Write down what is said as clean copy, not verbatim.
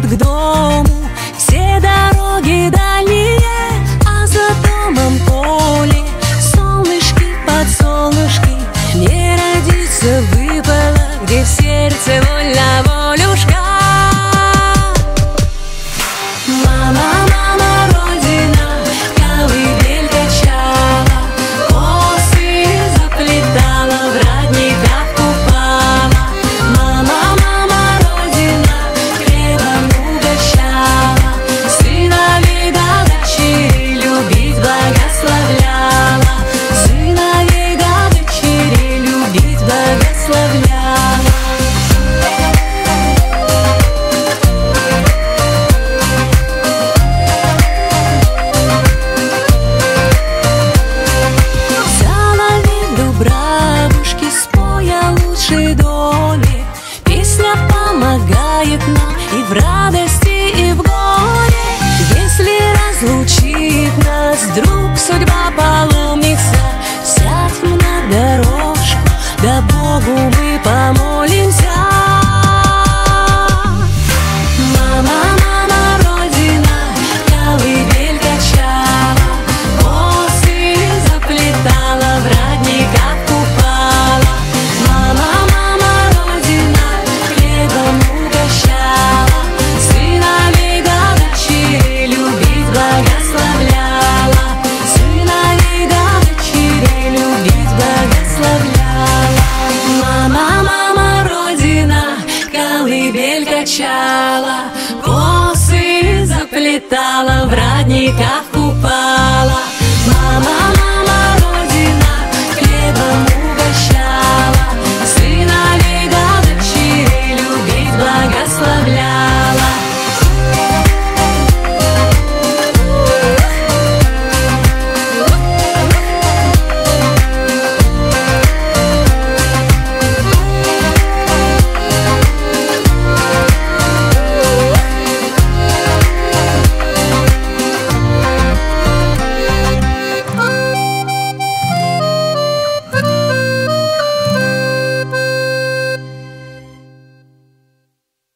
ведет к дому, все дороги дальние, а за домом поле, солнышки под солнышки. Не родиться выпало, где в сердце вольна волюшка. Мама, мама, родина, колыбель качала, косы заплетала, в родниках купала. Мама, мама, родина, хлебом угощала, сыновей да дочерей любить благословляла, сыновей да дочерей любить благословляла. Доме. Песня помогает нам и в радости, и в горе. Если разлучит нас вдруг судьба паломница, сядем на дорожку, да Богу мы помолимся. Мама, мама, родина, колыбель качала, косы заплетала, в родниках купала. Мама, колыбель качала, косы заплетала, в родниках купала.